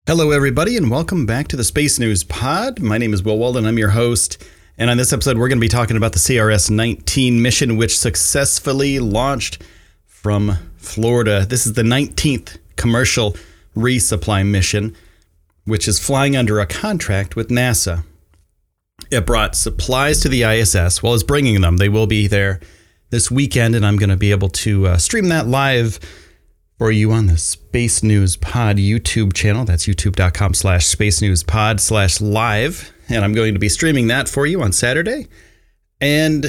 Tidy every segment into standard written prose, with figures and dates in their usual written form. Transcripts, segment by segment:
Hello, everybody, and welcome back to the Space News Pod. My name is Will Walden. I'm your host. And on this episode, we're going to be talking about the CRS-19 mission, which successfully launched from Florida. This is the 19th commercial resupply mission, which is flying under a contract with NASA. It brought supplies to the ISS. Well, it's bringing them. They will be there this weekend, and I'm going to be able to stream that live for you on the Space News Pod YouTube channel. That's youtube.com/Space News Pod/live. And I'm going to be streaming that for you on Saturday. And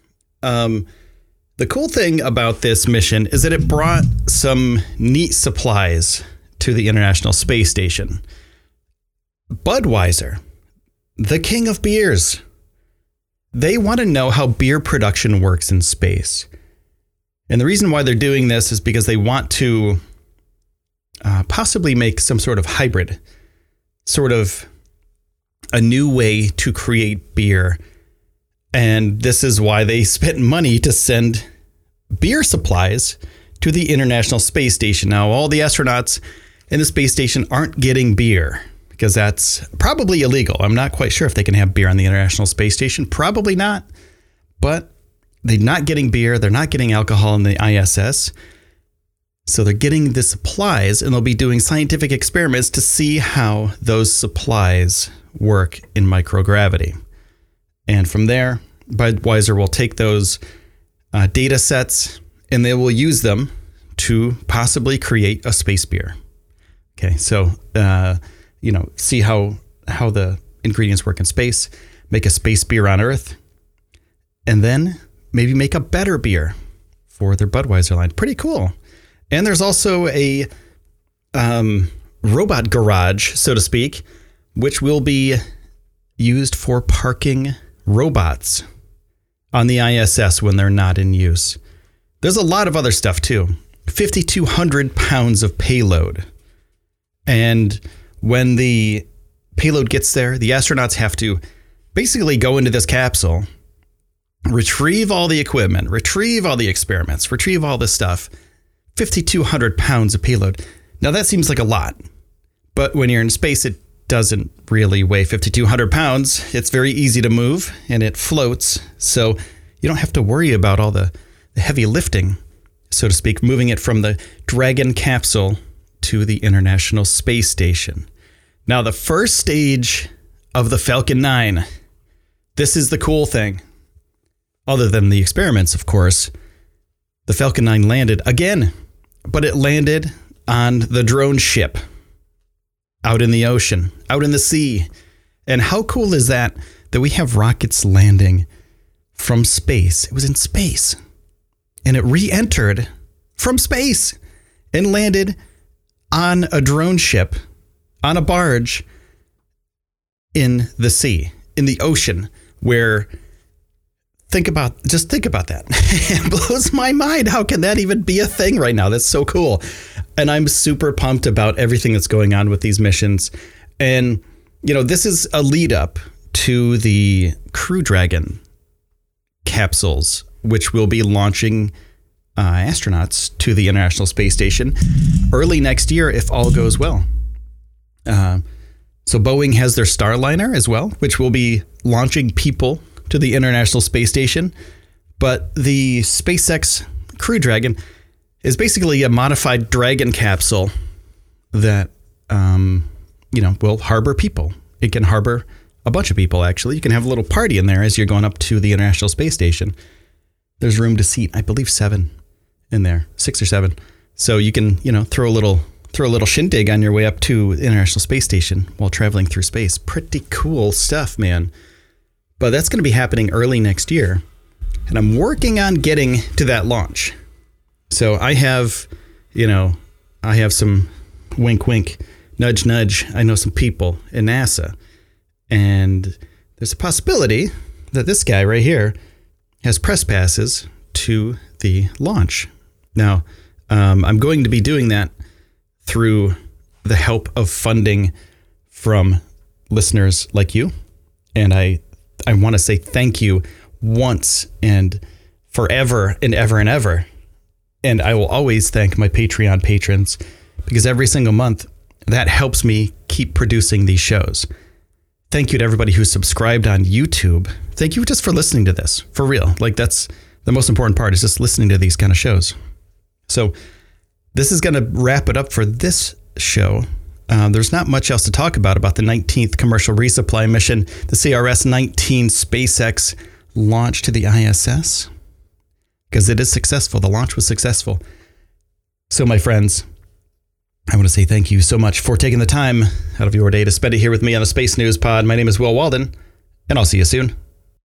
the cool thing about this mission is that it brought some neat supplies to the International Space Station. Budweiser, the king of beers, they want to know how beer production works in space. And the reason why they're doing this is because they want to possibly make some sort of hybrid, sort of a new way to create beer. And this is why they spent money to send beer supplies to the International Space Station. Now, all the astronauts in the space station aren't getting beer because that's probably illegal. I'm not quite sure if they can have beer on the International Space Station. Probably not. But they're not getting beer. They're not getting alcohol in the ISS. So they're getting the supplies, and they'll be doing scientific experiments to see how those supplies work in microgravity. And from there, Budweiser will take those data sets, and they will use them to possibly create a space beer. Okay, so, see how the ingredients work in space, make a space beer on Earth, and then maybe make a better beer for their Budweiser line. Pretty cool. And there's also a robot garage, so to speak, which will be used for parking robots on the ISS when they're not in use. There's a lot of other stuff, too. 5,200 pounds of payload. And when the payload gets there, the astronauts have to basically go into this capsule, retrieve all the equipment, retrieve all the experiments, retrieve all this stuff. 5,200 pounds of payload. Now that seems like a lot, but when you're in space, it doesn't really weigh 5,200 pounds. It's very easy to move and it floats. So you don't have to worry about all the heavy lifting, so to speak, moving it from the Dragon capsule to the International Space Station. Now, the first stage of the Falcon 9, this is the cool thing. Other than the experiments, of course, the Falcon 9 landed again, but it landed on the drone ship out in the ocean, out in the sea. And how cool is that we have rockets landing from space? It was in space, and it re-entered from space and landed on a drone ship, on a barge in the sea, in the ocean, where think about that. It blows my mind. How can that even be a thing right now? That's so cool. And I'm super pumped about everything that's going on with these missions. And, this is a lead up to the Crew Dragon capsules, which will be launching astronauts to the International Space Station early next year, if all goes well. So Boeing has their Starliner as well, which will be launching people to the International Space Station. But the SpaceX Crew Dragon is basically a modified Dragon capsule that, will harbor people. It can harbor a bunch of people, actually. You can have a little party in there as you're going up to the International Space Station. There's room to seat, I believe, 7 in there, 6 or 7. So you can, throw a little shindig on your way up to the International Space Station while traveling through space. Pretty cool stuff, man. But that's going to be happening early next year. And I'm working on getting to that launch. So I have some wink, wink, nudge, nudge. I know some people in NASA. And there's a possibility that this guy right here has press passes to the launch. Now, I'm going to be doing that through the help of funding from listeners like you. And I want to say thank you once and forever and ever and ever. And I will always thank my Patreon patrons, because every single month that helps me keep keep producing these shows. Thank you to everybody who subscribed on YouTube. Thank you just for listening to this, for real. Like, that's the most important part, is just listening to these kind of shows. So this is going to wrap it up for this show. There's not much else to talk about the 19th commercial resupply mission, the CRS-19 SpaceX launch to the ISS, because it is successful. The launch was successful. So, my friends, I want to say thank you so much for taking the time out of your day to spend it here with me on the Space News Pod. My name is Will Walden, and I'll see you soon.